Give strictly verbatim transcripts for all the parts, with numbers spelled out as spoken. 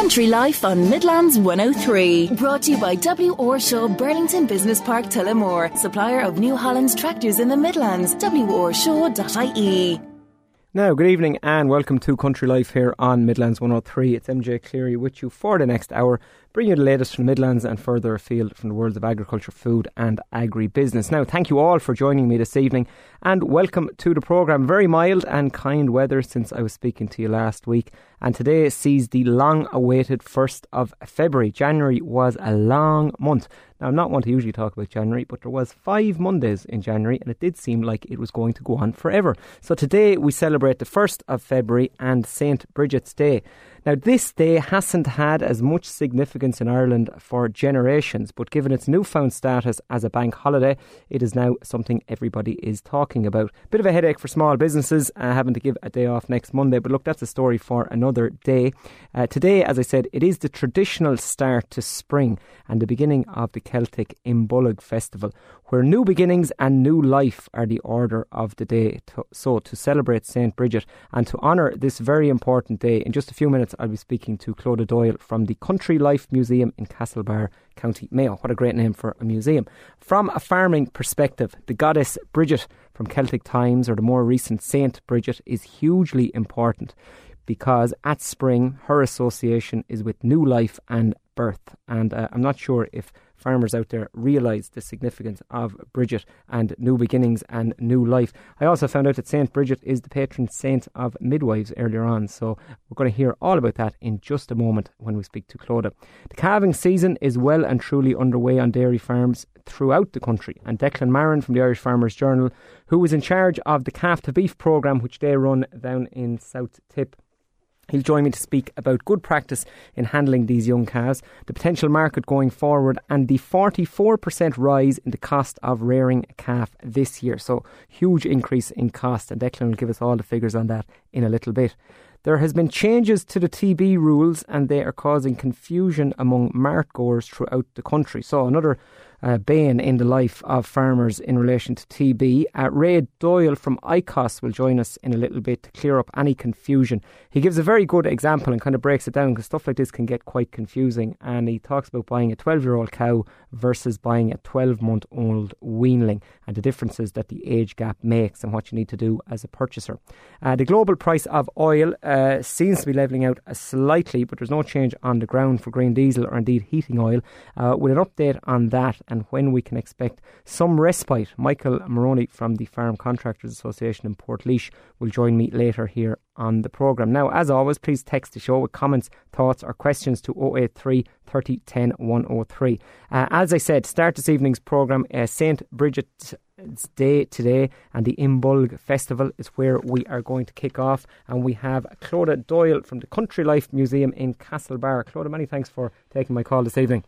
Country Life on Midlands one oh three. Brought to you by W. Orshaw, Burlington Business Park, Tullamore. Supplier of New Holland tractors in the Midlands. w orshaw dot I E. Now, good evening and welcome to Country Life here on Midlands one oh three. It's M J Cleary with you for the next hour, bringing you the latest from the Midlands and further afield from the worlds of agriculture, food and agri-business. Now, thank you all for joining me this evening and welcome to the programme. Very mild and kind weather since I was speaking to you last week, and today sees the long-awaited first of February. January was a long month. Now, I'm not one to usually talk about January, but there was five Mondays in January and it did seem like it was going to go on forever. So today we celebrate the first of February and Saint Bridget's Day. Now, this day hasn't had as much significance in Ireland for generations, but given its newfound status as a bank holiday, it is now something everybody is talking about. Bit of a headache for small businesses uh, having to give a day off next Monday, but look, that's a story for another day. Uh, today, as I said, it is the traditional start to spring and the beginning of the Celtic Imbolg festival, where new beginnings and new life are the order of the day. To, so, to celebrate Saint Bridget and to honour this very important day, in just a few minutes I'll be speaking to Clodagh Doyle from the Country Life Museum in Castlebar, County Mayo. What a great name for a museum. From a farming perspective, the goddess Bridget from Celtic times, or the more recent Saint Bridget, is hugely important because at spring her association is with new life and birth. And uh, I'm not sure if farmers out there realise the significance of Bridget and new beginnings and new life. I also found out that Saint Bridget is the patron saint of midwives earlier on, so we're going to hear all about that in just a moment when we speak to Clodagh. The calving season is well and truly underway on dairy farms throughout the country, and Declan Marin from the Irish Farmers Journal, who was in charge of the calf to beef programme which they run down in South Tip, he'll join me to speak about good practice in handling these young calves, the potential market going forward, and the forty-four percent rise in the cost of rearing a calf this year. So, huge increase in cost, and Declan will give us all the figures on that in a little bit. There has been changes to the T B rules and they are causing confusion among mart goers throughout the country. So another uh, bane in the life of farmers in relation to T B. Uh, Ray Doyle from I C O S will join us in a little bit to clear up any confusion. He gives a very good example and kind of breaks it down because stuff like this can get quite confusing, and he talks about buying a twelve-year-old cow versus buying a twelve-month-old weanling and the differences that the age gap makes and what you need to do as a purchaser. Uh, the global price of oil Uh, seems to be levelling out uh, slightly, but there's no change on the ground for green diesel or indeed heating oil. Uh, with an update on that and when we can expect some respite, Michael Moroney from the Farm Contractors Association in Portlaoise will join me later here on the programme. Now, as always, please text the show with comments, thoughts or questions to oh eight three, thirty, ten, one oh three. Uh, as I said, start this evening's programme, uh, Saint Bridget's Day today, and the Imbolg Festival is where we are going to kick off, and we have Clodagh Doyle from the Country Life Museum in Castlebar. Clodagh, many thanks for taking my call this evening.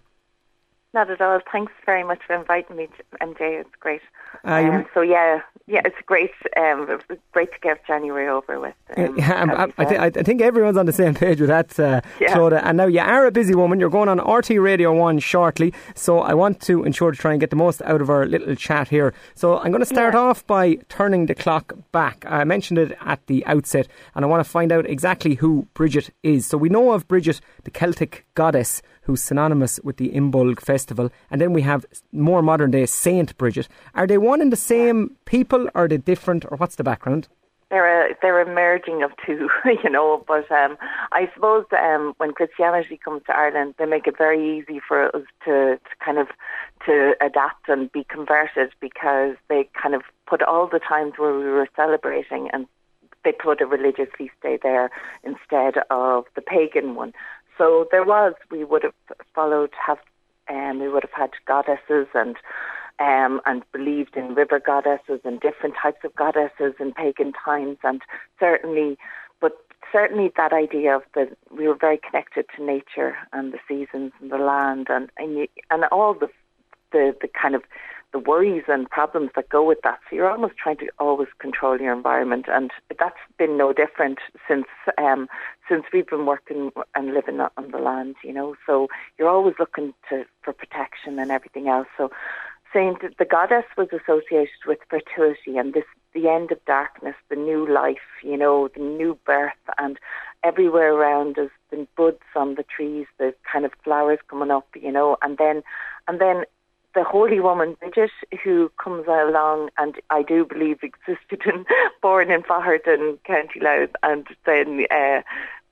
Not at all. Thanks very much for inviting me, M J. It's great. Uh, um, so yeah, yeah, it's great. Um, it was great to get January over with. Um, yeah, I, I, th- I think everyone's on the same page with that, uh, yeah. Clodagh. And now you are a busy woman. You're going on R T Radio one shortly, so I want to ensure to try and get the most out of our little chat here. So I'm going to start yeah. off by turning the clock back. I mentioned it at the outset, and I want to find out exactly who Bridget is. So we know of Bridget, the Celtic goddess, who's synonymous with the Imbolg festival, and then we have more modern day Saint Bridget. Are they one and the same people, or are they different, or what's the background? They're a, they're a merging of two, you know, but um, I suppose um, when Christianity comes to Ireland, they make it very easy for us to, to kind of to adapt and be converted, because they kind of put all the times where we were celebrating and they put a religious feast day there instead of the pagan one. So there was, we would have followed, have, um, we would have had goddesses and um, and believed in river goddesses and different types of goddesses in pagan times, and certainly, but certainly that idea of the, we were very connected to nature and the seasons and the land and and, you, and all the, the the kind of the worries and problems that go with that. So you're almost trying to always control your environment, and that's been no different since um, since we've been working and living on the land, you know. So you're always looking to for protection and everything else. So Saint, the goddess was associated with fertility and this the end of darkness, the new life, you know, the new birth, and everywhere around there's been buds on the trees, there's kind of flowers coming up, you know, and then, and then the holy woman Bridget, who comes along and I do believe existed in, born in Faherton, County Louth, and then uh,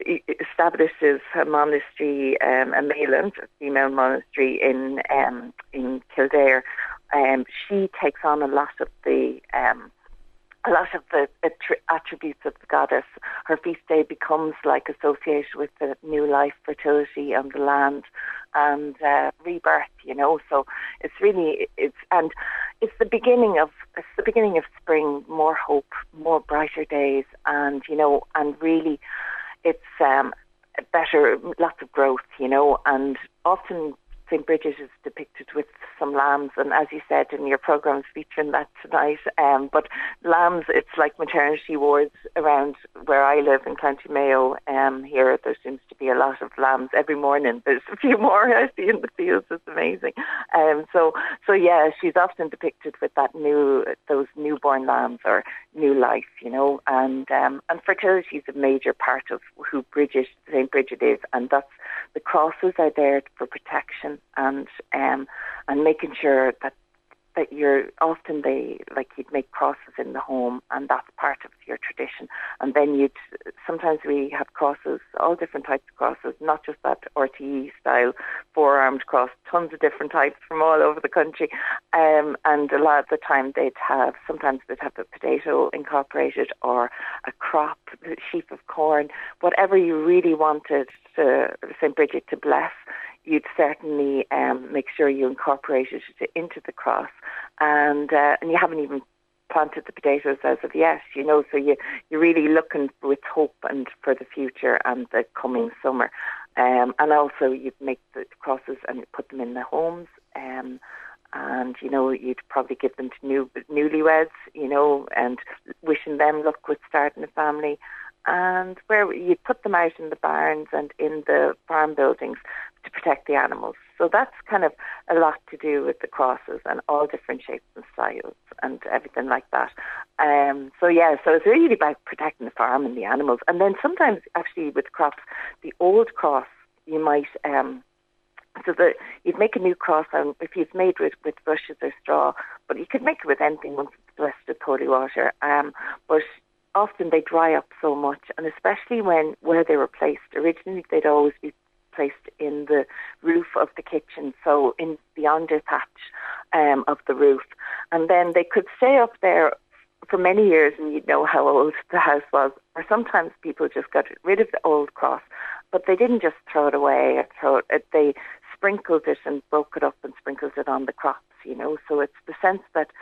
establishes a monastery, um, a Mayland, a female monastery in um, in Kildare. Um, she takes on a lot of the um, a lot of the attributes of the goddess. Her feast day becomes like associated with the new life, fertility on the land, and uh, rebirth. You know, so it's really it's and it's the beginning of it's the beginning of spring, more hope, more brighter days, and you know, and really, it's um, better, lots of growth. You know, and often Saint Bridget is depicted with some lambs, and as you said in your programme's featuring that tonight, um, but lambs, it's like maternity wards around where I live in County Mayo. Um, here there seems to be a lot of lambs every morning. There's a few more I see in the fields. It's amazing. Um, so, so yeah, she's often depicted with that new, those newborn lambs or new life, you know, and um, and fertility is a major part of who Bridget, Saint Bridget is, and that's the crosses are there for protection and um, and making sure that that you're often they like you'd make crosses in the home, and that's part of your tradition. And then you'd sometimes we have crosses, all different types of crosses, not just that R T E style four-armed cross, tons of different types from all over the country. Um, and a lot of the time they'd have sometimes they'd have a potato incorporated or a crop, a sheaf of corn, whatever you really wanted to Saint Bridget to bless. You'd certainly um, make sure you incorporated it into the cross, and uh, and you haven't even planted the potatoes as of yet, you know. So you you're really looking with hope and for the future and the coming summer, um, and also you'd make the crosses and put them in the homes, um, and you know you'd probably give them to new newlyweds, you know, and wishing them luck with starting a family. And where you put them out in the barns and in the farm buildings to protect the animals. So that's kind of a lot to do with the crosses and all different shapes and styles and everything like that. Um, so yeah, so it's really about protecting the farm and the animals. And then sometimes actually with crops, the old cross you might, um, so that you'd make a new cross, and if you've made with, with rushes or straw, but you could make it with anything once it's blessed with holy water. Um, but often they dry up so much, and especially when where they were placed. Originally, they'd always be placed in the roof of the kitchen, so in the under thatch um, of the roof. And then they could stay up there for many years, and you'd know how old the house was. Or sometimes people just got rid of the old cross, but they didn't just throw it away or throw it. They sprinkled it and broke it up and sprinkled it on the crops, you know. So it's the sense that,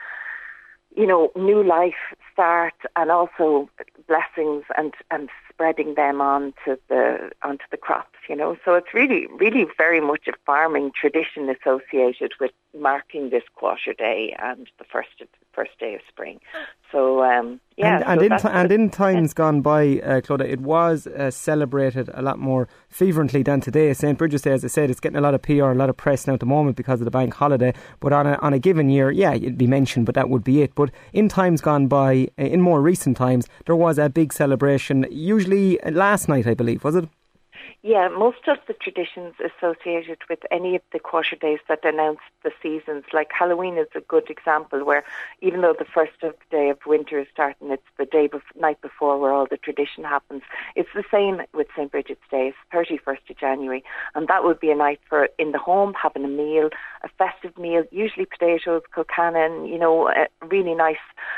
you know, new life start, and also blessings and, and spreading them onto the onto the crops, you know. So it's really, really very much a farming tradition associated with marking this quarter day and the first of, first day of spring. So um, yeah, and, and so in t- and in times gone by, uh, Clodagh, it was uh, celebrated a lot more fervently than today. Saint Bridget's Day, as I said, it's getting a lot of P R, a lot of press now at the moment because of the bank holiday. But on a on a given year, yeah, it'd be mentioned, but that would be it. But in times gone by, in more recent times, there was a big celebration. Usually last night, I believe, was it? Yeah, most of the traditions associated with any of the quarter days that announce the seasons, like Halloween is a good example, where even though the first of the day of winter is starting, it's the day bef- night before where all the tradition happens. It's the same with Saint Bridget's Day, it's thirty-first of January, and that would be a night for in the home, having a meal, a festive meal, usually potatoes, colcannon, you know, a really nice,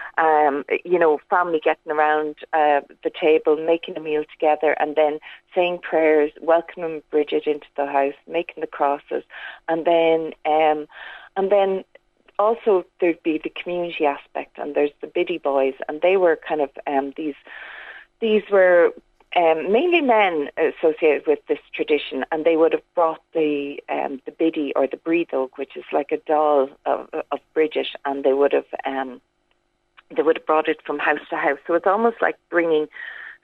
um, you know, family getting around uh, the table, making a meal together, and then saying prayers, welcoming Bridget into the house, making the crosses, and then um, and then also there'd be the community aspect, and there's the biddy boys, and they were kind of um, these these were um, mainly men associated with this tradition, and they would have brought the um, the biddy or the brídóg, which is like a doll of, of Bridget, and they would have um, they would have brought it from house to house. So it's almost like bringing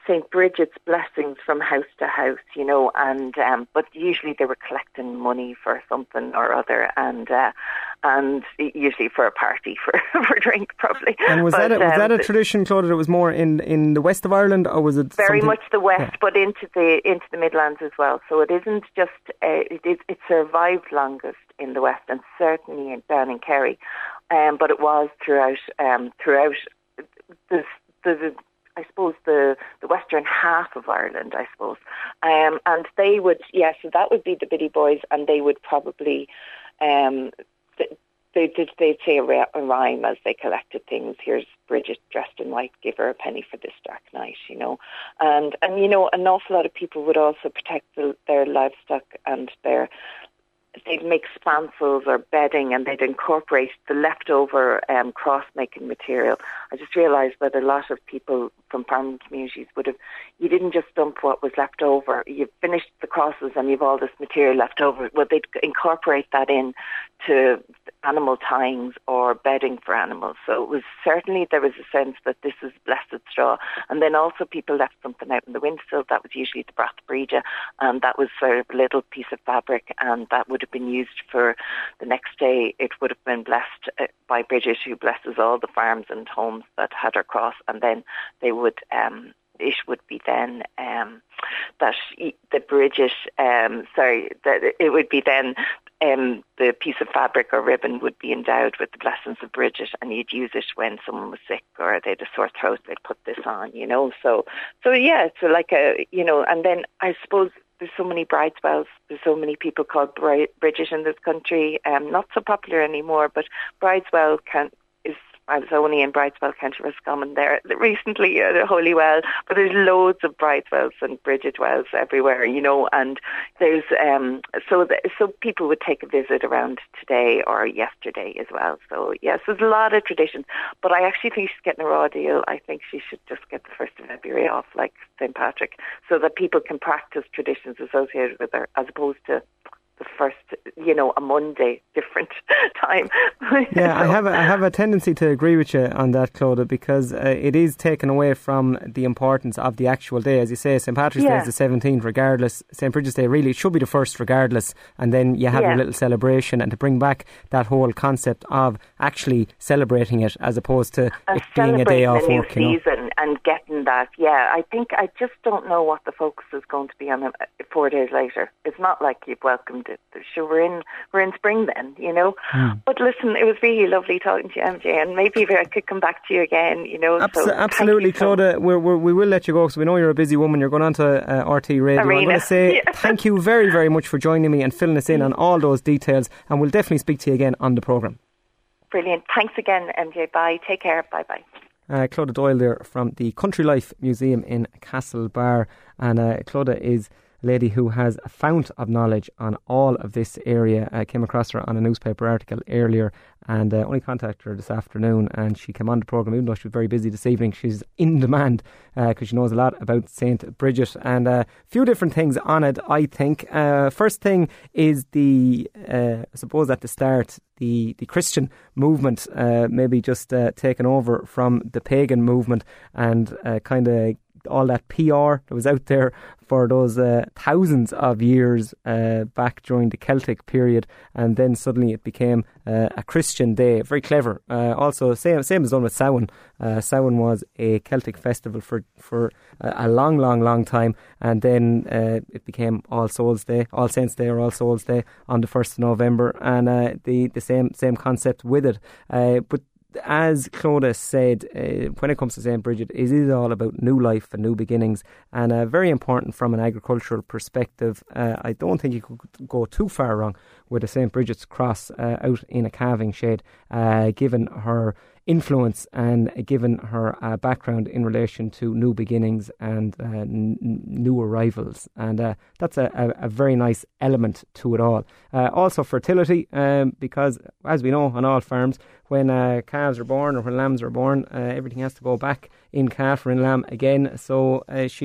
Saint Bridget's blessings from house to house, you know, and um, but usually they were collecting money for something or other, and uh, and usually for a party, for for a drink, probably. And was but, that a, was um, that a tradition, Claudia, that was more in, in the west of Ireland, or was it very something... much the west, yeah. but into the into the Midlands as well? So it isn't just uh, it is it survived longest in the west, and certainly in, down in Kerry, um, but it was throughout um, throughout the, the, the I suppose the, the western half of Ireland, I suppose. Um, and they would, yeah, so that would be the Biddy Boys, and they would probably, um, they, they'd, they'd say a, a rhyme as they collected things. Here's Bridget dressed in white, give her a penny for this dark night, you know. And, and you know, an awful lot of people would also protect the, their livestock and their... They'd make spancels or bedding, and they'd incorporate the leftover um, cross-making material. I just realised that a lot of people from farming communities would have, you didn't just dump what was left over. You've finished the crosses and you've all this material left over. Well, they'd incorporate that in to animal tyings or bedding for animals. So it was certainly, there was a sense that this is blessed straw. And then also people left something out in the windowsill. That was usually the Brath Bríde, and that was sort of a little piece of fabric, and that would have been used for the next day. It would have been blessed uh, by Bridget, who blesses all the farms and homes that had her cross, and then they would um it would be then um that the Bridget um sorry that it would be then um the piece of fabric or ribbon would be endowed with the blessings of Bridget, and you'd use it when someone was sick or they had a sore throat. They'd put this on, you know. So so yeah, it's like a, you know. And then I suppose there's so many Bridewells. There's so many people called Bridget in this country. Um, not so popular anymore, but Bridewell can is. I was only in Bridewell, County Roscommon there recently, uh, the Holy Well, but there's loads of Bridewells and Bridget Wells everywhere, you know, and there's, um, so the, so people would take a visit around today or yesterday as well. So yes, there's a lot of traditions, but I actually think she's getting a raw deal. I think she should just get the first of February off like Saint Patrick, so that people can practice traditions associated with her, as opposed to the first, you know, a Monday, different time. Yeah, so. I have a, I have a tendency to agree with you on that, Clodagh, because uh, it is taken away from the importance of the actual day. As you say, Saint Patrick's yeah. Day is the seventeenth regardless. Saint Bridget's Day really should be the first regardless, and then you have yeah. your little celebration, and to bring back that whole concept of actually celebrating it as opposed to and it being a day off a new work, you know. season and getting that. Yeah, I think I just don't know what the focus is going to be on four days later. It's not like you've welcomed it. Sure, we're in we're in spring then, you know. Mm. But listen, it was really lovely talking to you, M J, and maybe if I could come back to you again, you know. Abs- so absolutely, Clodagh. We're, we're, we will let you go because we know you're a busy woman. You're going on to uh, R T Radio. Arena. I'm going to say yeah. thank you very, very much for joining me and filling us in on all those details, and we'll definitely speak to you again on the programme. Brilliant. Thanks again, M J. Bye. Take care. Bye-bye. Uh, Clodagh Doyle there from the Country Life Museum in Castlebar, and uh, Clodagh is lady who has a fount of knowledge on all of this area. I came across her on a newspaper article earlier and uh, only contacted her this afternoon, and she came on the programme even though she was very busy this evening. She's in demand because uh, she knows a lot about Saint Bridget and a uh, few different things on it, I think. Uh, first thing is the, uh, I suppose at the start, the, the Christian movement uh, maybe just uh, taken over from the pagan movement, and uh, kind of all that P R that was out there for those uh, thousands of years uh, back during the Celtic period, and then suddenly it became uh, a Christian day. Very clever. Uh, also, same same as done with Samhain. Uh, Samhain was a Celtic festival for for a long, long, long time, and then uh, it became All Souls Day, All Saints Day, or All Souls Day on the first of November, and uh, the the same same concept with it. Uh, but as Clodagh said, uh, when it comes to Saint Bridget, it is all about new life and new beginnings, and uh, very important from an agricultural perspective. Uh, I don't think you could go too far wrong with a Saint Bridget's cross uh, out in a calving shed, uh, given her influence and given her uh, background in relation to new beginnings and uh, n- new arrivals, and uh, that's a, a, a very nice element to it all. Uh, also fertility, um, because as we know on all farms, when uh, calves are born or when lambs are born, uh, everything has to go back in calf or in lamb again. So uh, she's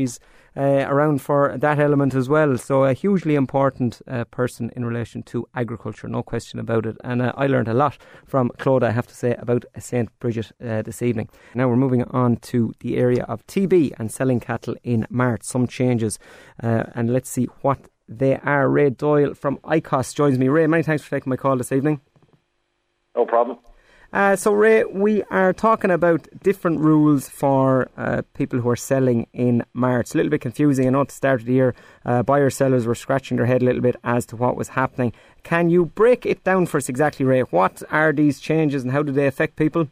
uh, around for that element as well. So a hugely important uh, person in relation to agriculture, no question about it. And uh, I learned a lot from Claude, I have to say, about Saint Bridget uh, this evening. Now we're moving on to the area of T B and selling cattle in March. Some changes, uh, and let's see what they are. Ray Doyle from I C O S joins me. Ray, many thanks for taking my call this evening. No problem. Uh, so, Ray, we are talking about different rules for uh, people who are selling in March. A little bit confusing. I know at the start of the year, uh, buyers, sellers were scratching their head a little bit as to what was happening. Can you break it down for us exactly, Ray? What are these changes and how do they affect people?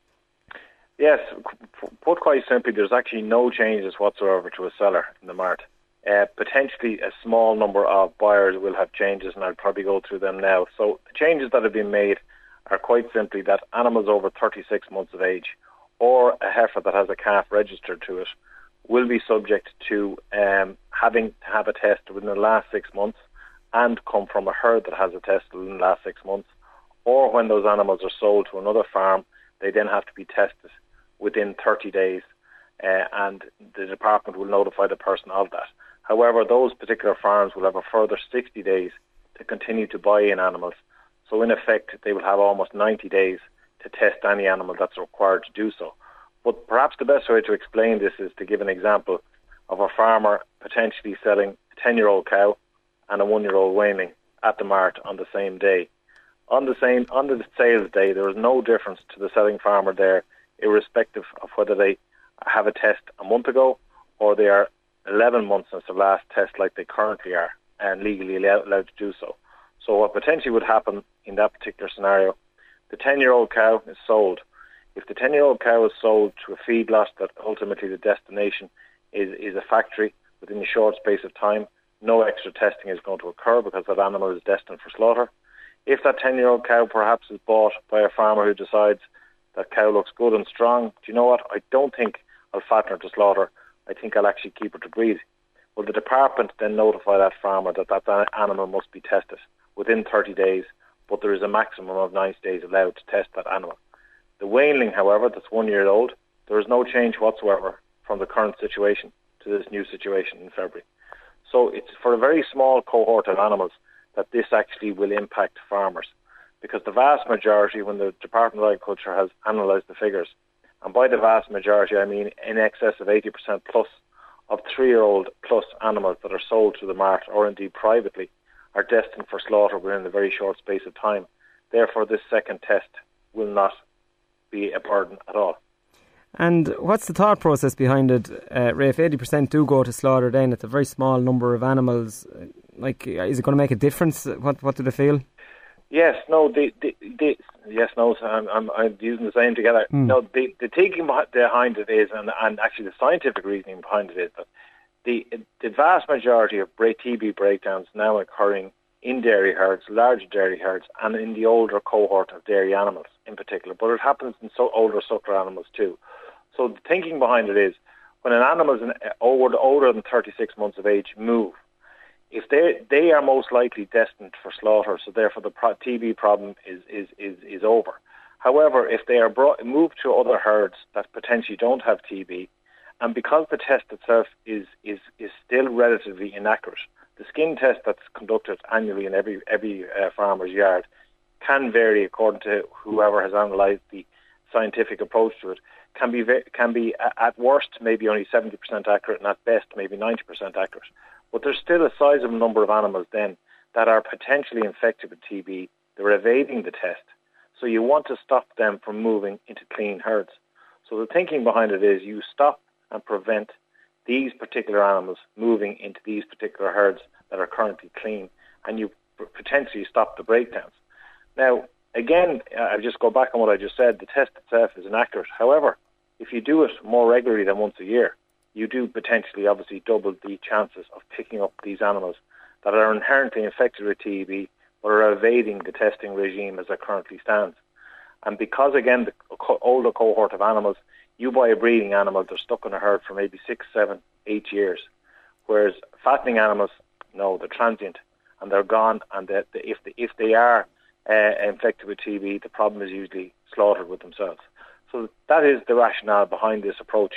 Yes, put quite simply, there's actually no changes whatsoever to a seller in the mart. Uh, potentially a small number of buyers will have changes, and I'll probably go through them now. So the changes that have been made are quite simply that animals over thirty-six months of age or a heifer that has a calf registered to it will be subject to um, having to have a test within the last six months and come from a herd that has a test within the last six months. Or when those animals are sold to another farm, they then have to be tested within thirty days, uh, and the department will notify the person of that. However, those particular farms will have a further sixty days to continue to buy in animals. So in effect, they will have almost ninety days to test any animal that's required to do so. But perhaps the best way to explain this is to give an example of a farmer potentially selling a ten-year-old cow and a one-year-old weanling at the mart on the same day. On the same on the sales day, there is no difference to the selling farmer there, irrespective of whether they have a test a month ago or they are eleven months since the last test like they currently are and legally allowed to do so. So what potentially would happen in that particular scenario, the ten-year-old cow is sold. If the ten-year-old cow is sold to a feedlot that ultimately the destination is, is a factory within a short space of time, no extra testing is going to occur because that animal is destined for slaughter. If that ten-year-old cow perhaps is bought by a farmer who decides that cow looks good and strong, do you know what, I don't think I'll fatten her to slaughter, I think I'll actually keep her to breed. Will the department then notify that farmer that that animal must be tested within thirty days, but there is a maximum of ninety days allowed to test that animal. The weanling, however, that's one year old, there is no change whatsoever from the current situation to this new situation in February. So it's for a very small cohort of animals that this actually will impact farmers, because the vast majority, when the Department of Agriculture has analysed the figures, and by the vast majority I mean in excess of eighty percent plus of three-year-old plus animals that are sold to the mart or indeed privately are destined for slaughter within a very short space of time. Therefore, this second test will not be a burden at all. And what's the thought process behind it, uh, Ray? If eighty percent do go to slaughter, then it's a very small number of animals. Like, is it going to make a difference? What What do they feel? Yes, no, the, the, the yes, no, I'm, I'm, I'm using the same together. Mm. No, the, the thinking behind it is, and, and actually the scientific reasoning behind it is that the the vast majority of T B breakdowns now occurring in dairy herds, large dairy herds, and in the older cohort of dairy animals in particular. But it happens in so older suckler animals too. So the thinking behind it is, when an animal is older, older than thirty-six months of age move, if they they are most likely destined for slaughter, so therefore the T B problem is is is, is over. However, if they are brought, moved to other herds that potentially don't have T B, and because the test itself is is is still relatively inaccurate, the skin test that's conducted annually in every every uh, farmer's yard can vary according to whoever has analysed the scientific approach to it. Can be can be at worst maybe only seventy percent accurate, and at best maybe ninety percent accurate. But there's still a sizable number of animals then that are potentially infected with T B. They're evading the test, so you want to stop them from moving into clean herds. So the thinking behind it is you stop and prevent these particular animals moving into these particular herds that are currently clean, and you potentially stop the breakdowns. Now, again, I'll just go back on what I just said. The test itself is inaccurate. However, if you do it more regularly than once a year, you do potentially obviously double the chances of picking up these animals that are inherently infected with T B but are evading the testing regime as it currently stands. And because, again, the older cohort of animals, you buy a breeding animal, they're stuck in a herd for maybe six, seven, eight years. Whereas fattening animals, no, they're transient and they're gone. And the, the, if, the, if they are uh, infected with T B, the problem is usually slaughtered with themselves. So that is the rationale behind this approach.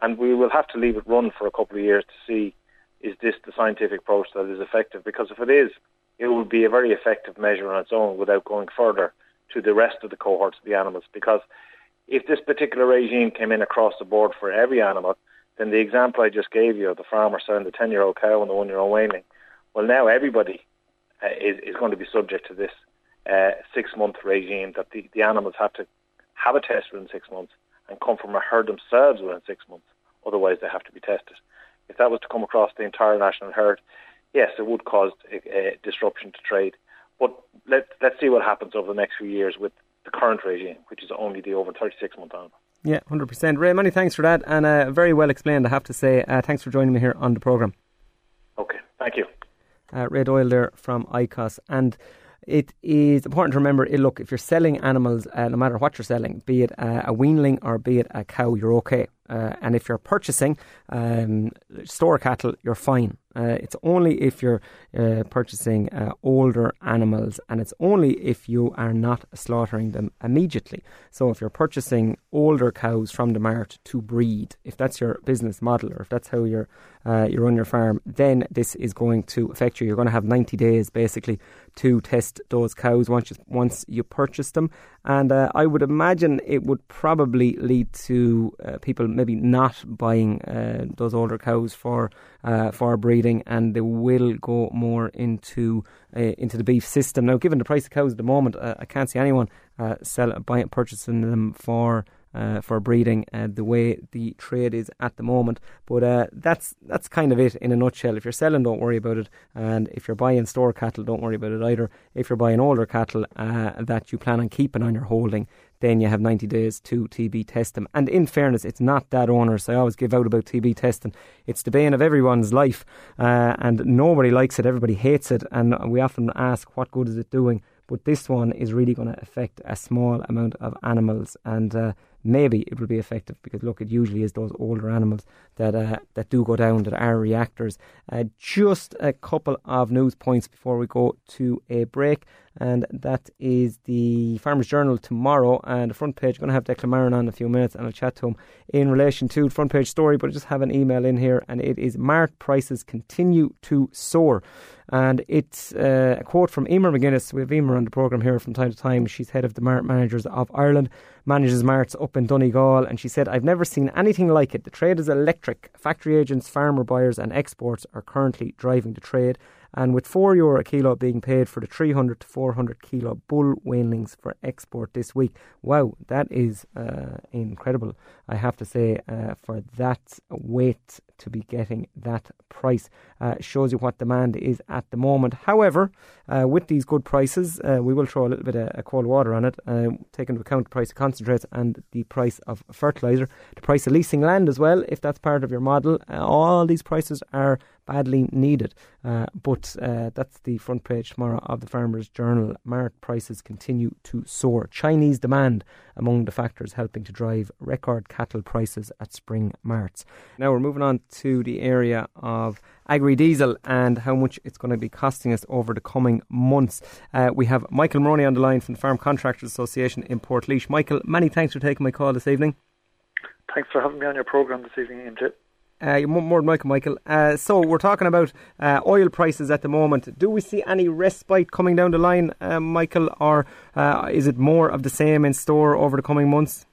And we will have to leave it run for a couple of years to see, is this the scientific approach that is effective? Because if it is, it will be a very effective measure on its own without going further to the rest of the cohorts of the animals. Because if this particular regime came in across the board for every animal, then the example I just gave you of the farmer selling the ten-year-old cow and the one-year-old weanling, well, now everybody uh, is, is going to be subject to this uh, six-month regime that the, the animals have to have a test within six months and come from a herd themselves within six months. Otherwise, they have to be tested. If that was to come across the entire national herd, yes, it would cause a, a disruption to trade. But let, let's see what happens over the next few years with the current regime, which is only the over thirty-six month animal. Yeah, one hundred percent. Ray, many thanks for that, and uh, very well explained, I have to say. Uh, thanks for joining me here on the programme. Okay, thank you. Uh, Ray Doyle there from I C O S. And it is important to remember, look, if you're selling animals, uh, no matter what you're selling, be it uh, a weanling or be it a cow, you're okay. Uh, and if you're purchasing um, store cattle, you're fine. Uh, it's only if you're uh, purchasing uh, older animals, and it's only if you are not slaughtering them immediately. So if you're purchasing older cows from the mart to breed, if that's your business model or if that's how you're, uh, you run your farm, then this is going to affect you. You're going to have ninety days basically to test those cows once you, once you purchase them. And uh, I would imagine it would probably lead to uh, people maybe not buying uh, those older cows for uh, for breeding, and they will go more into uh, into the beef system. Now, given the price of cows at the moment, uh, I can't see anyone uh, sell, buying, purchasing them for uh, for breeding uh, the way the trade is at the moment. But uh, that's that's kind of it in a nutshell. If you're selling, don't worry about it, and if you're buying store cattle, don't worry about it either. If you're buying older cattle uh, that you plan on keeping on your holding, then you have ninety days to T B test them. And in fairness, it's not that onerous. I always give out about T B testing. It's the bane of everyone's life, uh, and nobody likes it. Everybody hates it, and we often ask, what good is it doing? But this one is really going to affect a small amount of animals, and uh, maybe it will be effective, because look, it usually is those older animals that uh, that do go down, that are reactors. Uh, just a couple of news points before we go to a break, and that is the Farmers Journal tomorrow, and the front page. I'm going to have Declan Maron on in a few minutes, and I'll chat to him in relation to the front page story, but I just have an email in here, and it is mart prices continue to soar. And it's uh, a quote from Emer McGuinness. We have Emer on the programme here from time to time. She's head of the Mart Managers of Ireland, manages marts up in Donegal, and she said, "I've never seen anything like it. The trade is electric. Factory agents, farmer buyers and exports are currently driving the trade. And with four euro a kilo being paid for the three hundred to four hundred kilo bull weanlings for export this week." Wow, that is uh, incredible, I have to say, uh, for that weight to be getting that price. Uh, shows you what demand is at the moment. However, uh, with these good prices, uh, we will throw a little bit of, of cold water on it, uh, take into account the price of concentrates and the price of fertiliser, the price of leasing land as well, if that's part of your model. Uh, all these prices are badly needed. Uh, but uh, that's the front page tomorrow of the Farmers Journal. Mart prices continue to soar. Chinese demand among the factors helping to drive record cattle prices at spring marts. Now we're moving on to the area of agri-diesel and how much it's going to be costing us over the coming months. Uh, we have Michael Moroney on the line from the Farm Contractors Association in Portlaoise. Michael, many thanks for taking my call this evening. Thanks for having me on your programme this evening, Ian. Uh, you're more than welcome, Michael. Uh, so we're talking about uh, oil prices at the moment. Do we see any respite coming down the line, uh, Michael, or uh, is it more of the same in store over the coming months?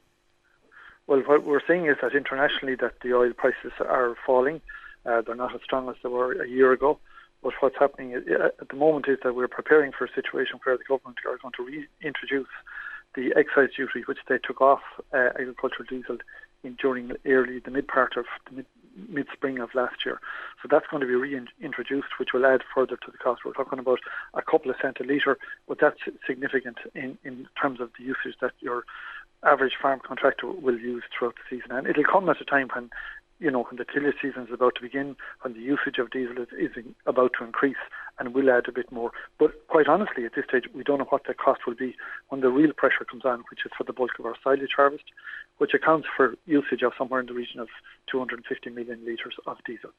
Well, what we're seeing is that internationally that the oil prices are falling. Uh, they're not as strong as they were a year ago. But what's happening at the moment is that we're preparing for a situation where the government are going to reintroduce the excise duty, which they took off uh, agricultural diesel in during early the mid part of the mid, mid-spring of last year. So that's going to be reintroduced, which will add further to the cost. We're talking about a couple of cents a litre, but that's significant in, in terms of the usage that your average farm contractor will use throughout the season. And it'll come at a time when, you know, when the tillage season is about to begin, when the usage of diesel is, is about to increase, and will add a bit more. But quite honestly, at this stage, we don't know what the cost will be when the real pressure comes on, which is for the bulk of our silage harvest, which accounts for usage of somewhere in the region of two hundred fifty million litres of diesel.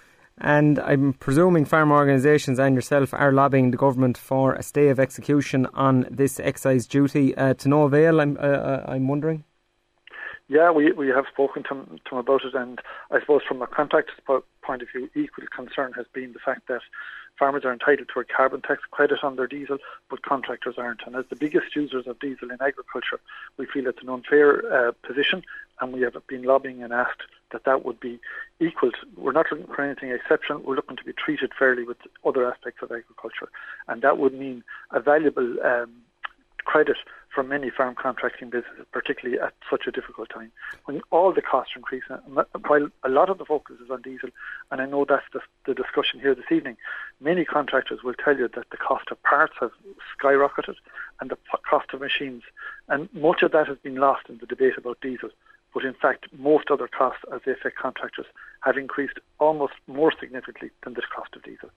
And I'm presuming farm organisations and yourself are lobbying the government for a stay of execution on this excise duty uh, to no avail, I'm, uh, I'm wondering? Yeah, we we have spoken to him, to him about it, and I suppose from a contractor's po- point of view, equal concern has been the fact that farmers are entitled to a carbon tax credit on their diesel, but contractors aren't. And as the biggest users of diesel in agriculture, we feel it's an unfair uh, position, and we have been lobbying and asked that that would be equal. We're not looking for anything exceptional. We're looking to be treated fairly with other aspects of agriculture, and that would mean a valuable um, credit for many farm contracting businesses, particularly at such a difficult time when all the costs are increasing. While a lot of the focus is on diesel, and I know that's the, the discussion here this evening, many contractors will tell you that the cost of parts have skyrocketed and the cost of machines, and much of that has been lost in the debate about diesel. But in fact, most other costs, as they affect contractors, have increased almost more significantly than the cost of diesel.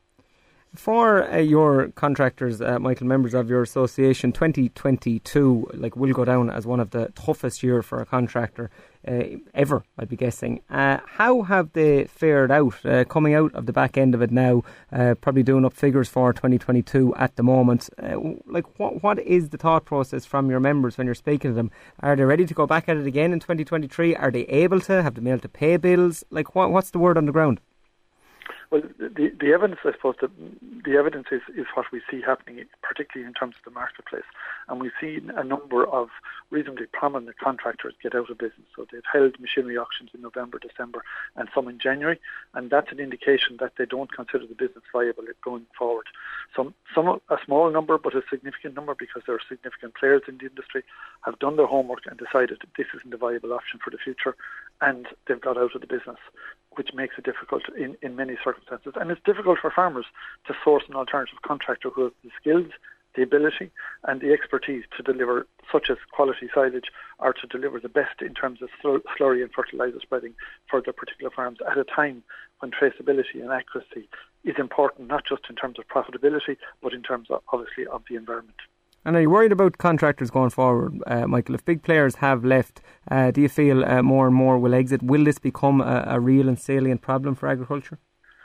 For uh, your contractors, uh, Michael, members of your association, twenty twenty-two like will go down as one of the toughest years for a contractor uh, ever, I'd be guessing. Uh, how have they fared out, uh, coming out of the back end of it now, uh, probably doing up figures for twenty twenty-two at the moment? Uh, like, what what is the thought process from your members when you're speaking to them? Are they ready to go back at it again in twenty twenty-three? Are they able to? Have they been able to pay bills? Like, what what's the word on the ground? Well, the the evidence, I suppose, the, the evidence is, is what we see happening, particularly in terms of the marketplace. And we've seen a number of reasonably prominent contractors get out of business. So they've held machinery auctions in November, December, and some in January. And that's an indication that they don't consider the business viable going forward. Some, some a small number, but a significant number, because there are significant players in the industry, have done their homework and decided this isn't a viable option for the future, and they've got out of the business, which makes it difficult in, in many circumstances. And it's difficult for farmers to source an alternative contractor who has the skills, the ability and the expertise to deliver such as quality silage, or to deliver the best in terms of slurry and fertiliser spreading for their particular farms at a time when traceability and accuracy is important, not just in terms of profitability, but in terms of, obviously, of the environment. And are you worried about contractors going forward, uh, Michael? If big players have left, uh, do you feel uh, more and more will exit? Will this become a, a real and salient problem for agriculture?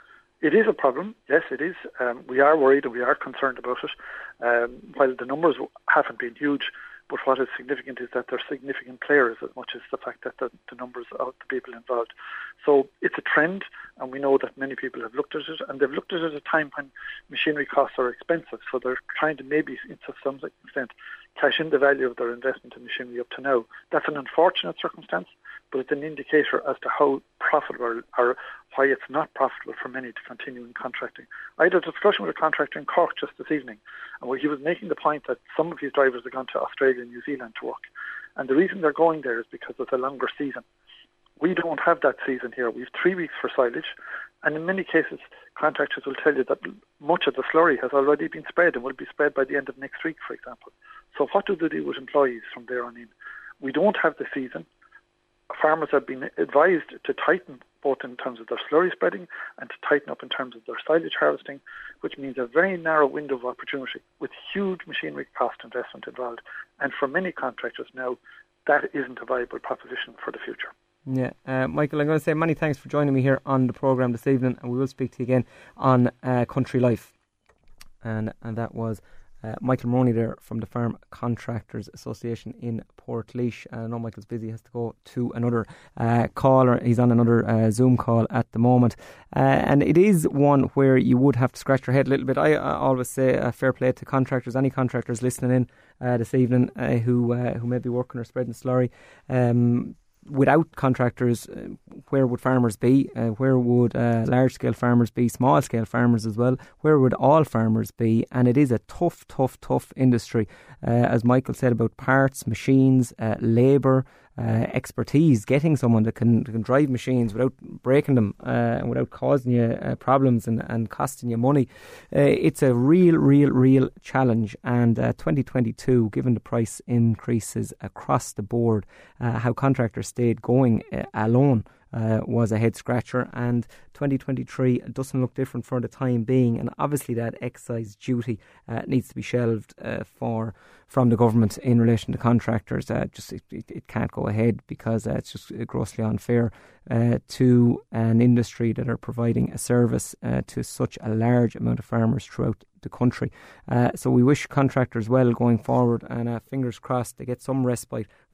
It is a problem, yes, it is. Um, we are worried and we are concerned about it. Um, while the numbers haven't been huge, but what is significant is that they're significant players as much as the fact that the, the numbers of the people involved. So it's a trend, and we know that many people have looked at it, and they've looked at it at a time when machinery costs are expensive. So they're trying to maybe, to some extent, cash in the value of their investment in machinery up to now. That's an unfortunate circumstance, but it's an indicator as to how profitable or why it's not profitable for many to continue in contracting. I had a discussion with a contractor in Cork just this evening, and where he was making the point that some of his drivers have gone to Australia and New Zealand to work. And the reason they're going there is because it's a longer season. We don't have that season here. We have three weeks for silage, and in many cases, contractors will tell you that much of the slurry has already been spread and will be spread by the end of next week, for example. So what do they do with employees from there on in? We don't have the season. Farmers have been advised to tighten both in terms of their slurry spreading and to tighten up in terms of their silage harvesting, which means a very narrow window of opportunity with huge machinery cost investment involved. And for many contractors now, that isn't a viable proposition for the future. Yeah, uh, Michael, I'm going to say many thanks for joining me here on the programme this evening, and we will speak to you again on uh, Country Life. And and that was uh, Michael Moroney there from the Farm Contractors Association in Portlaoise. I know Michael's busy, he has to go to another uh, call, or he's on another uh, Zoom call at the moment. Uh, and it is one where you would have to scratch your head a little bit. I, I always say uh, fair play to contractors, any contractors listening in uh, this evening uh, who uh, who may be working or spreading slurry. Um, Without contractors, uh, where would farmers be? Uh, where would uh, large-scale farmers be? Small-scale farmers as well? Where would all farmers be? And it is a tough, tough, tough industry. Uh, as Michael said, about parts, machines, uh, labour, uh, expertise, getting someone that can, that can drive machines without breaking them uh, and without causing you uh, problems and, and costing you money. Uh, it's a real, real, real challenge. And uh, twenty twenty-two, given the price increases across the board, uh, how contractors stayed going uh, alone uh, was a head scratcher, and twenty twenty-three doesn't look different for the time being. And obviously that excise duty uh, needs to be shelved uh, for from the government in relation to contractors. Uh, just it, it, it can't go ahead because uh, it's just grossly unfair uh, to an industry that are providing a service uh, to such a large amount of farmers throughout the country. Uh, so we wish contractors well going forward, and uh, fingers crossed they get some respite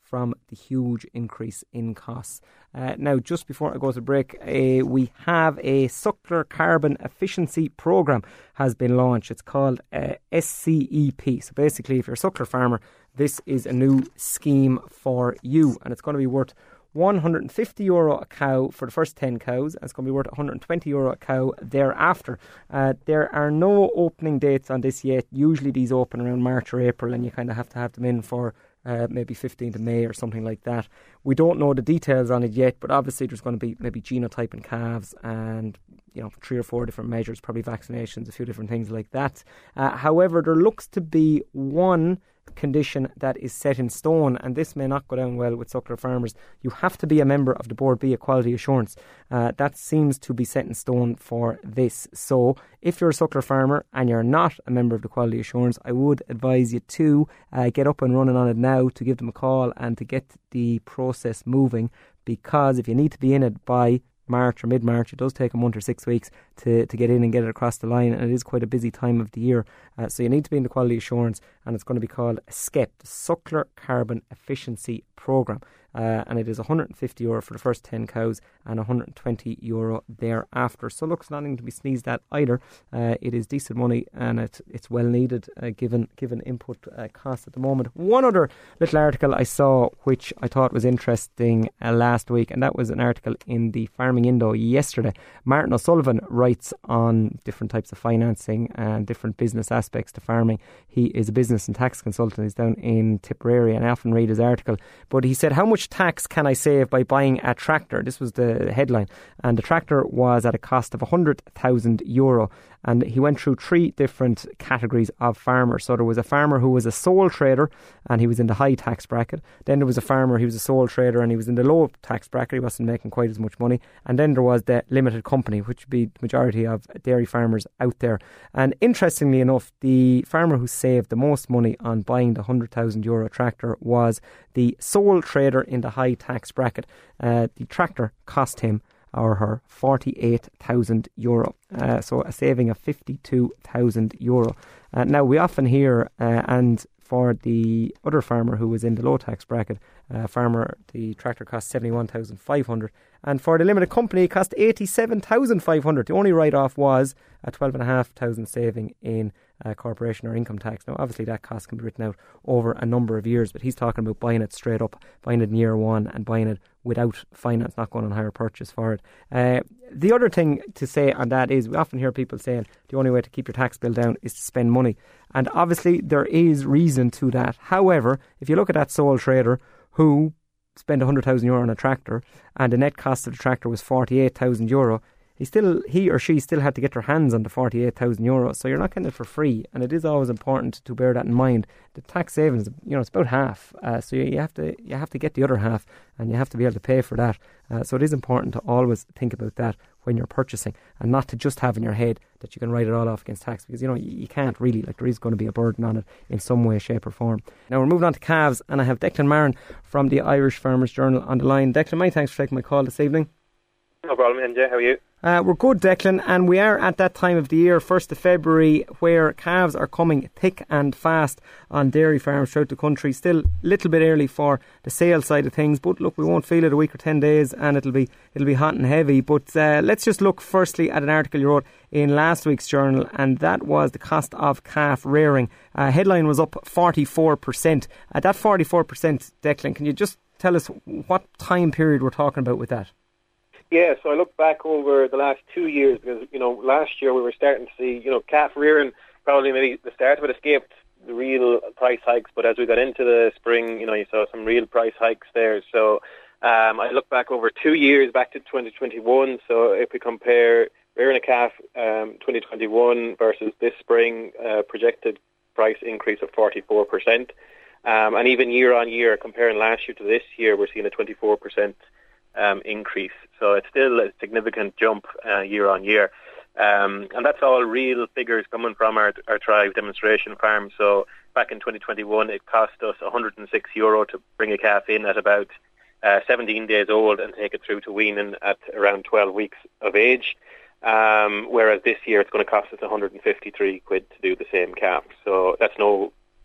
from the huge increase in costs. Uh, now, just before I go to break, uh, we have a suckler carbon efficiency programme has been launched. It's called uh, S C E P. So basically, if you're a suckler farmer, this is a new scheme for you, and it's going to be worth one hundred fifty euro a cow for the first ten cows, and it's going to be worth one hundred twenty euro a cow thereafter. Uh, there are no opening dates on this yet. Usually these open around March or April, and you kind of have to have them in for uh, maybe fifteenth of May or something like that. We don't know the details on it yet, but obviously there's going to be maybe genotyping calves and, you know, three or four different measures, probably vaccinations, a few different things like that. Uh, however, there looks to be one condition that is set in stone, and this may not go down well with suckler farmers. You have to be a member of the Board B of Quality Assurance. Uh, that seems to be set in stone for this. So if you're a suckler farmer and you're not a member of the Quality Assurance, I would advise you to uh, get up and running on it now, to give them a call and to get the process moving, because if you need to be in it by March or mid-March, it does take a month or six weeks to, to get in and get it across the line, and it is quite a busy time of the year. Uh, so you need to be in the quality assurance, and it's going to be called S C E P, the Suckler Carbon Efficiency Programme. Uh, and it is one hundred fifty euro for the first ten cows and one hundred twenty euro thereafter. So look, it's nothing to be sneezed at either. Uh, it is decent money, and it, it's well needed uh, given given input uh, costs at the moment. One other little article I saw which I thought was interesting uh, last week, and that was an article in the Farming Indo yesterday. Martin O'Sullivan writes on different types of financing and different business aspects to farming. He is a business and tax consultant. He's down in Tipperary, and I often read his article. But he said, how much tax can I save by buying a tractor? This was the headline, and the tractor was at a cost of one hundred thousand euro, and he went through three different categories of farmers. So there was a farmer who was a sole trader, and he was in the high tax bracket. Then there was a farmer, he was a sole trader, and he was in the low tax bracket. He wasn't making quite as much money. And then there was the limited company, which would be the majority of dairy farmers out there. And interestingly enough, the farmer who saved the most money on buying the one hundred thousand euro tractor was the sole trader in the high tax bracket. Uh, the tractor cost him or her forty-eight thousand euro. Uh, so a saving of fifty-two thousand euro. Uh, now we often hear, uh, and for the other farmer who was in the low tax bracket, uh, farmer, the tractor cost seventy-one thousand five hundred, and for the limited company it cost eighty-seven thousand five hundred. The only write-off was a twelve thousand five hundred saving in uh, corporation or income tax. Now obviously that cost can be written out over a number of years, but he's talking about buying it straight up, buying it in year one and buying it without finance, not going on hire purchase for it. Uh, the other thing to say on that is we often hear people saying the only way to keep your tax bill down is to spend money, and obviously there is reason to that. However, if you look at that sole trader who spent one hundred thousand euro on a tractor and the net cost of the tractor was forty-eight thousand euro, he still he or she still had to get their hands on the forty-eight thousand euro. So you're not getting it for free, and it is always important to bear that in mind. The tax savings, you know, it's about half. Uh, so you have to you have to get the other half, and you have to be able to pay for that. Uh, so it is important to always think about that when you're purchasing, and not to just have in your head that you can write it all off against tax, because you know you, you can't really. Like, there is going to be a burden on it in some way, shape or form. Now we're moving on to calves, and I have Declan Marin from the Irish Farmers Journal on the line. Declan, many thanks for taking my call this evening. No problem, N J. How are you? Uh, we're good, Declan, and we are at that time of the year, first of February, where calves are coming thick and fast on dairy farms throughout the country. Still a little bit early for the sale side of things, but look, we won't feel it a week or ten days, and it'll be it'll be hot and heavy. But uh, let's just look firstly at an article you wrote in last week's journal, and that was the cost of calf rearing. Uh, headline was up forty-four percent. At that forty-four percent, Declan, can you just tell us what time period we're talking about with that? Yeah, so I look back over the last two years because, you know, last year we were starting to see, you know, calf rearing, probably maybe the start of it escaped the real price hikes, but as we got into the spring, you know, you saw some real price hikes there. So um, I look back over two years, back to twenty twenty-one. So if we compare rearing a calf um, twenty twenty-one versus this spring, uh, projected price increase of forty-four percent. Um, and even year on year, comparing last year to this year, we're seeing a twenty-four percent Um, increase. So it's still a significant jump uh, year on year. Um, and that's all real figures coming from our, our Thrive demonstration farm. So back in twenty twenty-one, it cost us one hundred six euro to bring a calf in at about uh, seventeen days old and take it through to weaning at around twelve weeks of age. Um, whereas this year it's going to cost us one hundred fifty-three quid to do the same calf. So that's no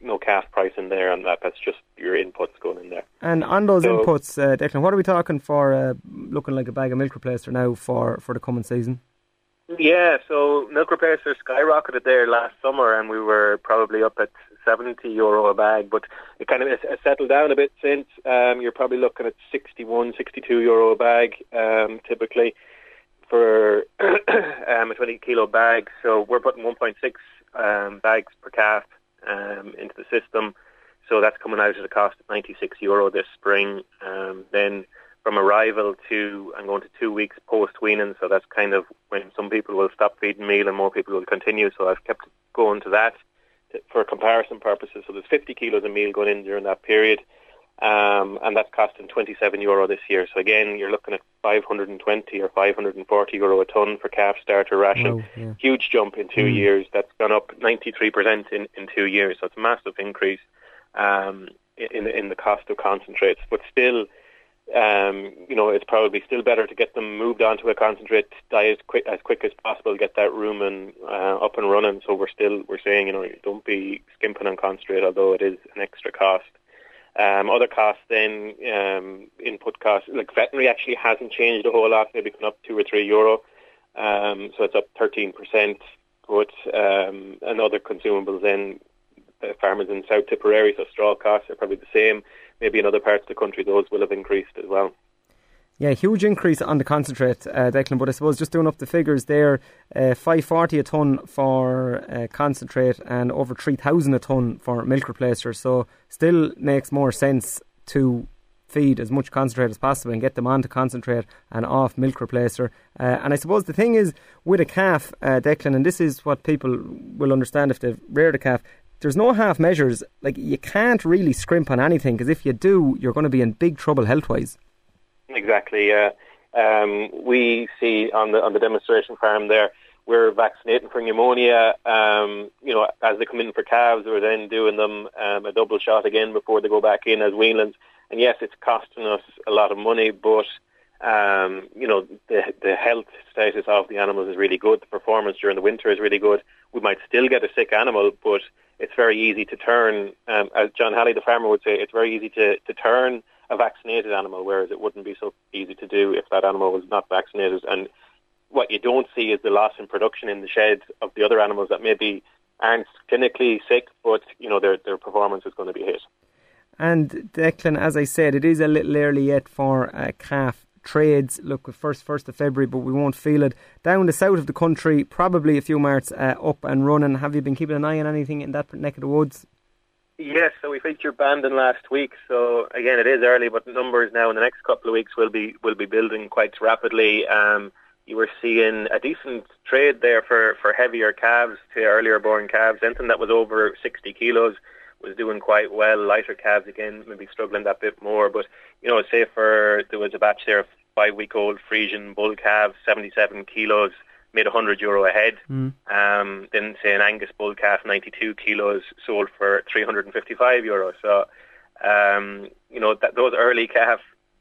no calf price in there on that. That's just your inputs going in there. And on those so, inputs, uh, Declan, what are we talking for? Uh, looking like a bag of milk replacer now for, for the coming season. Yeah, so milk replacer skyrocketed there last summer, and we were probably up at seventy euro a bag, but it kind of has settled down a bit since. Um, you're probably looking at sixty-one, sixty-two euro a bag, um, typically for um, a twenty kilo bag. So we're putting one point six um, bags per calf um, into the system. So that's coming out at a cost of ninety-six euro this spring. Um, then from arrival to, I'm going to two weeks post-weaning, so that's kind of when some people will stop feeding meal and more people will continue, so I've kept going to that to, for comparison purposes. So there's fifty kilos of meal going in during that period, um, and that's costing twenty-seven euro this year. So again, you're looking at five hundred twenty or five hundred forty euro a tonne for calf starter ration. Wow, yeah. Huge jump in two mm. years. That's gone up ninety-three percent in, in two years, so it's a massive increase um, in, in the cost of concentrates, but still, Um, you know, it's probably still better to get them moved onto a concentrate diet quick, as quick as possible, get that rumen uh, up and running. So we're still, we're saying, you know, don't be skimping on concentrate, although it is an extra cost. Um, other costs then, um, input costs, like veterinary actually hasn't changed a whole lot, maybe gone up two or three euro. Um, so it's up thirteen percent. But, um, and other consumables then, uh, farmers in South Tipperary, so straw costs are probably the same. Maybe in other parts of the country, those will have increased as well. Yeah, huge increase on the concentrate, uh, Declan, but I suppose just doing up the figures there, uh, five forty a tonne for uh, concentrate and over three thousand a tonne for milk replacer, so still makes more sense to feed as much concentrate as possible and get them onto concentrate and off milk replacer. Uh, and I suppose the thing is, with a calf, uh, Declan, and this is what people will understand if they've reared a calf, there's no half measures. Like, you can't really scrimp on anything, because if you do, you're going to be in big trouble health-wise. Exactly, yeah. Um, we see on the on the demonstration farm there, we're vaccinating for pneumonia. Um, you know, as they come in for calves, we're then doing them um, a double shot again before they go back in as weanlings. And yes, it's costing us a lot of money, but um, you know, the the health status of the animals is really good. The performance during the winter is really good. We might still get a sick animal, but it's very easy to turn, um, as John Halley, the farmer, would say, it's very easy to, to turn a vaccinated animal, whereas it wouldn't be so easy to do if that animal was not vaccinated. And what you don't see is the loss in production in the shed of the other animals that maybe aren't clinically sick, but you know their their performance is going to be hit. And Declan, as I said, it is a little early yet for uh, calf trades. Look, first first of February, but we won't feel it. Down the south of the country, probably a few marts uh, up and running. Have you been keeping an eye on anything in that neck of the woods? Yes, so we featured Bandon last week. So again, it is early, but the numbers now in the next couple of weeks will be will be building quite rapidly. Um, you were seeing a decent trade there for, for heavier calves to earlier born calves. Anything that was over sixty kilos was doing quite well. Lighter calves again maybe struggling that bit more. But you know, say for there was a batch there of five week old Frisian bull calves, seventy-seven kilos. Made one hundred euro a head. Mm. Um, then, say, an Angus bull calf, ninety-two kilos, sold for three hundred fifty-five euro. So, um, you know, that, those early calf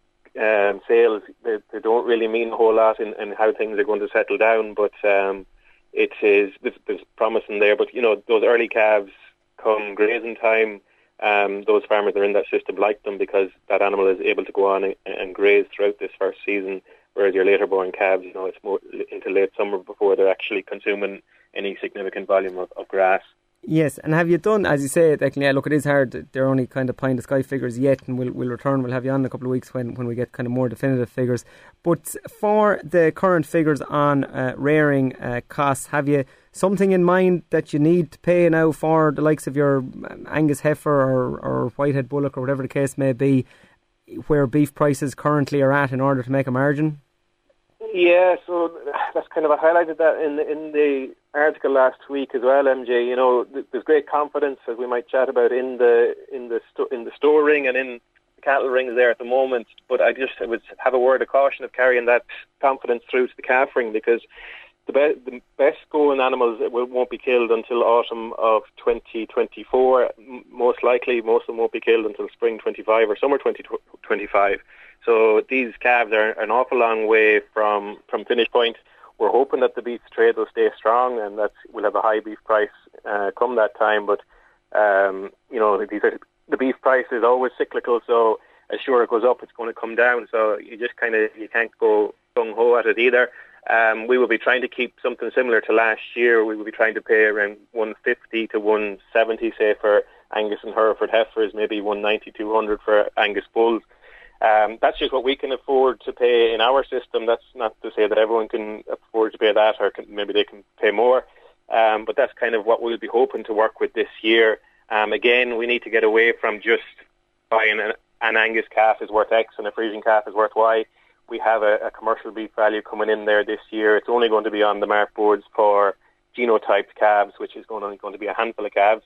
um, sales, they, they don't really mean a whole lot in, in how things are going to settle down. But um, it is there's, there's promising there. But, you know, those early calves come grazing time. Um, those farmers that are in that system like them because that animal is able to go on and, and graze throughout this first season. Whereas your later born calves, you know, it's more into late summer before they're actually consuming any significant volume of, of grass. Yes, and have you done, as you say, Declan, yeah, look, it is hard. They're only kind of pie in the sky figures yet, and we'll, we'll return. We'll have you on in a couple of weeks when, when we get kind of more definitive figures. But for the current figures on uh, rearing uh, costs, have you something in mind that you need to pay now for the likes of your Angus heifer or, or Whitehead bullock or whatever the case may be, where beef prices currently are at in order to make a margin? Yeah, so that's kind of, I highlighted that in the, in the article last week as well, M J. You know, there's great confidence, as we might chat about, in the in the sto- in the store ring and in the cattle rings there at the moment. But I just I would have a word of caution of carrying that confidence through to the calf ring, because the, be- the best going animals will, won't be killed until autumn of twenty twenty-four. M- most likely, most of them won't be killed until spring twenty-five or summer twenty twenty-five. So these calves are an awful long way from, from finish point. We're hoping that the beef trade will stay strong and that we'll have a high beef price uh, come that time. But Um, you know, these are, the beef price is always cyclical, so as sure it goes up, it's going to come down. So you just kind of, you can't go gung-ho at it either. Um, we will be trying to keep something similar to last year. We will be trying to pay around one fifty to one seventy, say, for Angus and Hereford heifers, maybe one ninety, two hundred for Angus bulls. Um, that's just what we can afford to pay in our system. That's not to say that everyone can afford to pay that, or can, maybe they can pay more. Um, but that's kind of what we'll be hoping to work with this year. Um, again, we need to get away from just buying an, an Angus calf is worth X and a Frisian calf is worth Y. We have a, a commercial beef value coming in there this year. It's only going to be on the mark boards for genotyped calves, which is going, only going to be a handful of calves.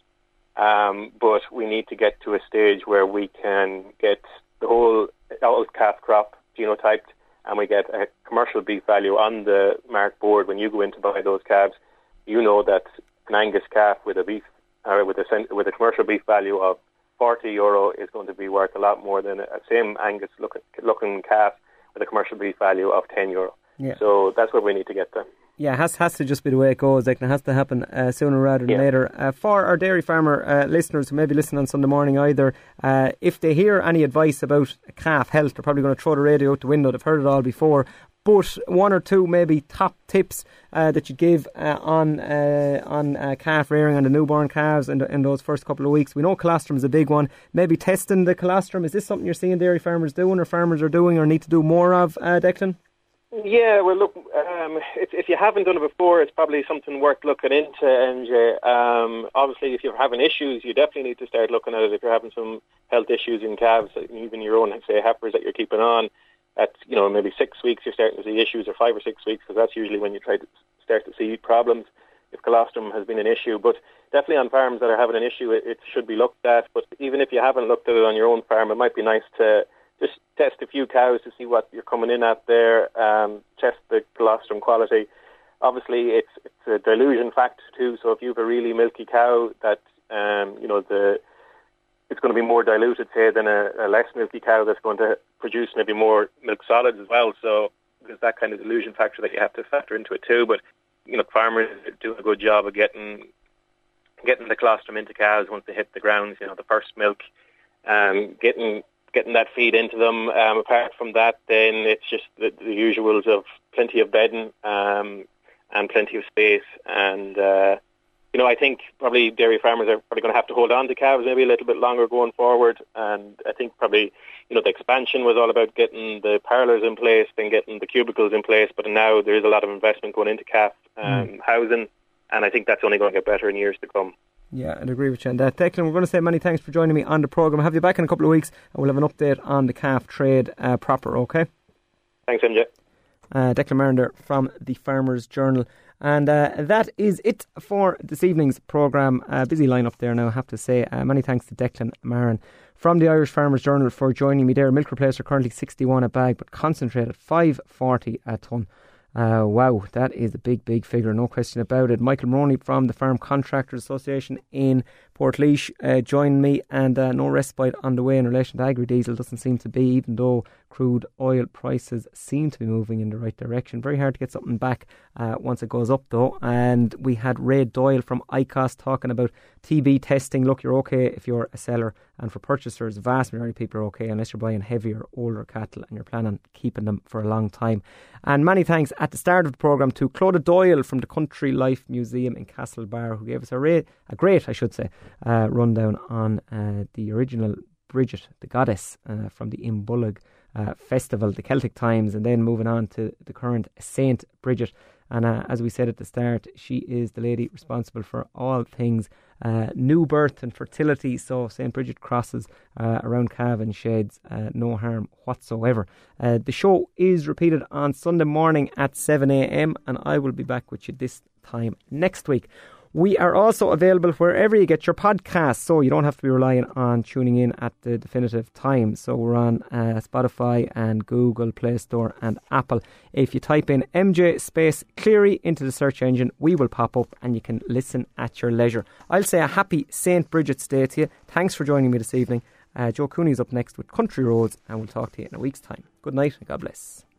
Um, but we need to get to a stage where we can get the whole old calf crop genotyped, and we get a commercial beef value on the mark board. When you go in to buy those calves, you know that an Angus calf with a beef or with a with a commercial beef value of forty euro is going to be worth a lot more than a same Angus looking looking calf with a commercial beef value of ten euro. Yeah. So that's where we need to get to. Yeah, it has, has to just be the way it goes. Like, it has to happen uh, sooner rather than yeah. later. Uh, for our dairy farmer uh, listeners who maybe listen on Sunday morning either, uh, if they hear any advice about calf health, they're probably going to throw the radio out the window. They've heard it all before. But one or two maybe top tips uh, that you give uh, on uh, on uh, calf rearing on the newborn calves in, the, in those first couple of weeks. We know colostrum is a big one. Maybe testing the colostrum. Is this something you're seeing dairy farmers doing, or farmers are doing, or need to do more of, uh, Declan? Yeah, well, look, um, if, if you haven't done it before, it's probably something worth looking into. And um, obviously, if you're having issues, you definitely need to start looking at it. If you're having some health issues in calves, even your own, say, heifers that you're keeping on, at, you know, maybe six weeks you're starting to see issues, or five or six weeks, because that's usually when you try to start to see problems if colostrum has been an issue. But definitely on farms that are having an issue, it, it should be looked at. But even if you haven't looked at it on your own farm, it might be nice to just test a few cows to see what you're coming in at there, um, test the colostrum quality. Obviously, it's it's a dilution factor too, so if you have a really milky cow, that um, you know the it's going to be more diluted, say, than a, a less milky cow that's going to produce maybe more milk solids as well. So there's that kind of dilution factor that you have to factor into it too. But you know, farmers do a good job of getting getting the colostrum into cows once they hit the grounds. You know, the first milk, um, getting getting that feed into them. Um, apart from that, then it's just the, the usuals of plenty of bedding um, and plenty of space. And, uh, you know, I think probably dairy farmers are probably going to have to hold on to calves maybe a little bit longer going forward. And I think probably, you know, the expansion was all about getting the parlours in place and getting the cubicles in place. But now there is a lot of investment going into calf um, mm. housing. And I think that's only going to get better in years to come. Yeah, I'd agree with you on that. Declan, we're going to say many thanks for joining me on the programme. I'll have you back in a couple of weeks and we'll have an update on the calf trade uh, proper, okay? Thanks, M J. Uh, Declan Marron from the Farmers Journal. And uh, that is it for this evening's programme. Uh, busy lineup there now, I have to say. Uh, many thanks to Declan Marron from the Irish Farmers Journal for joining me there. Milk replacer currently sixty-one a bag, but concentrated five forty a tonne. Uh, wow, that is a big, big figure, no question about it. Michael Moroney from the Farm Contractors Association in Portlaoise uh, joined me, and uh, no respite on the way in relation to agri-diesel. Doesn't seem to be, even though crude oil prices seem to be moving in the right direction. Very hard to get something back uh, once it goes up though. And we had Ray Doyle from I C O S talking about T B testing. Look, you're okay if you're a seller, and for purchasers, the vast majority of people are okay unless you're buying heavier, older cattle and you're planning on keeping them for a long time. And many thanks at the start of the programme to Clodagh Doyle from the Country Life Museum in Castlebar, who gave us a, ra- a great, I should say, uh, rundown on uh, the original Bridget, the goddess uh, from the Imbolg uh, festival, the Celtic times, and then moving on to the current Saint Bridget. And uh, as we said at the start, she is the lady responsible for all things uh, new birth and fertility. So Saint Bridget crosses uh, around Cavan sheds, uh, no harm whatsoever. Uh, the show is repeated on Sunday morning at seven a.m. and I will be back with you this time next week. We are also available wherever you get your podcasts, so you don't have to be relying on tuning in at the definitive time. So we're on uh, Spotify and Google Play Store and Apple. If you type in M J space Cleary into the search engine, we will pop up and you can listen at your leisure. I'll say a happy Saint Bridget's Day to you. Thanks for joining me this evening. Uh, Joe Cooney is up next with Country Roads, and we'll talk to you in a week's time. Good night and God bless.